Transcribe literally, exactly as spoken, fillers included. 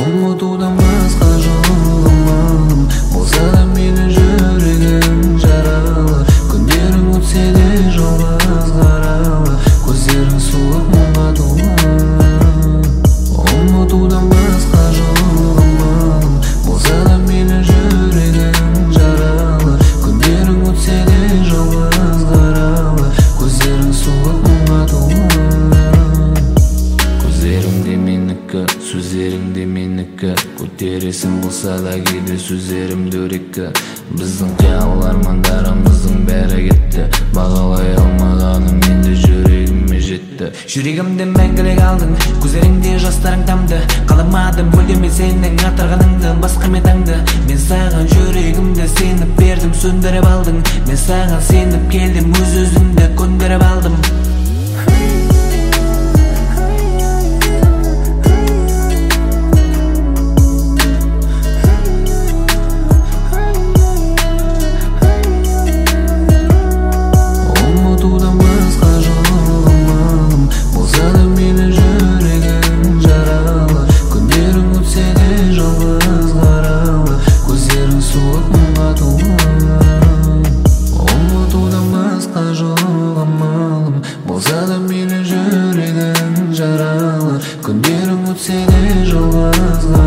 Ұмытудан басқа жолым болса да мейлі жүрегім жаралы. Күндерің өтсе де жалғыз қаралы, көздерің суық мұңға толы. Ұмытудан басқа жолым болса да мейлі жүрегім жаралы. Күндерің өтсе де жалғыз қаралы, көздерің суық мұңға толы. Көздерің де менікі, сөздерің де менікі. Көтересің болса да кейде сөздерім дөрекі. Біздің қиял армандарымыздың бәрі кетті. Бағалай алмағаным енді жүрегіме жетті. Жүрегімді мәңгілік алдың, көздеріңде жастарың тамды. Қаламадым мүлдем мен сенің атырғаныңды, басқа метаңды. Мен саған жүрегімді сеніп бердім, сөндіріп алдың. Мен саған сеніп келдім, өз өзімді көндіріп алдым. Болса да мейлі жүрегің жаралы, күндерің өтсе де жалғыз